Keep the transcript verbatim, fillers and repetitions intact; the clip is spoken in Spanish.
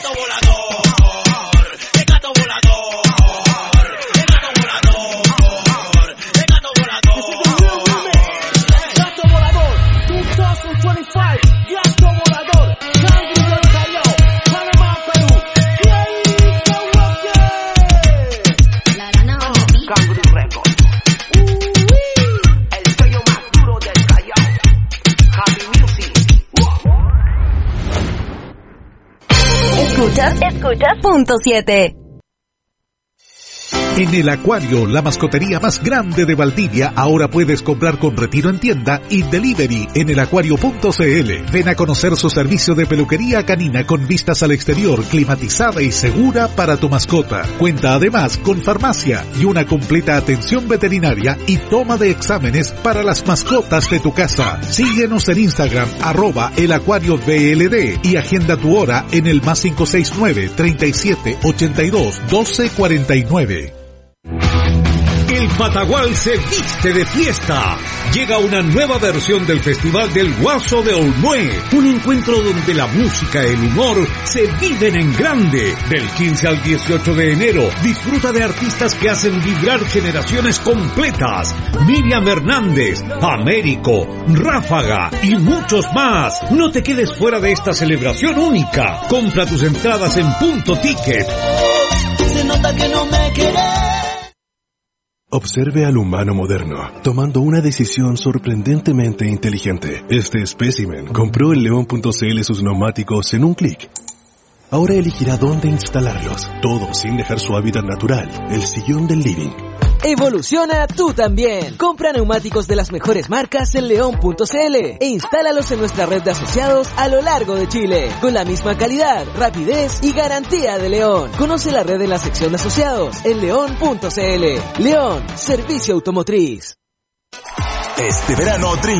gato volador, el gato volador, el gato volador, el gato volador. This is the real remix. Gato volador, twenty twenty-five. Gato volador, Cangri del Callao, Panamá, Perú. La rana uh, Cangri Records. El sello más duro del Callao. Happy Music. Escuchas, escuchas, punto siete. En El Acuario, la mascotería más grande de Valdivia, ahora puedes comprar con retiro en tienda y delivery en el acuario punto c l. Ven a conocer su servicio de peluquería canina con vistas al exterior, climatizada y segura para tu mascota. Cuenta además con farmacia y una completa atención veterinaria y toma de exámenes para las mascotas de tu casa. Síguenos en Instagram, arroba el acuario B L D y agenda tu hora en el más cinco seis nueve, treinta y siete, ochenta y dos, doce cuarenta y nueve. El Patagual se viste de fiesta. Llega una nueva versión del Festival del Guaso de Olmué, un encuentro donde la música y el humor se viven en grande. Del quince al dieciocho de enero, disfruta de artistas que hacen vibrar generaciones completas. Miriam Hernández, Américo, Ráfaga y muchos más. No te quedes fuera de esta celebración única. Compra tus entradas en Punto Ticket. Se nota que no me querés. Observe al humano moderno, tomando una decisión sorprendentemente inteligente. Este espécimen compró en león punto c l sus neumáticos en un clic. Ahora elegirá dónde instalarlos, todo sin dejar su hábitat natural, el sillón del living. Evoluciona tú también. Compra neumáticos de las mejores marcas en león punto c l e instálalos en nuestra red de asociados a lo largo de Chile, con la misma calidad, rapidez y garantía de León. Conoce la red en la sección de asociados en león punto c l. León, servicio automotriz. Este verano,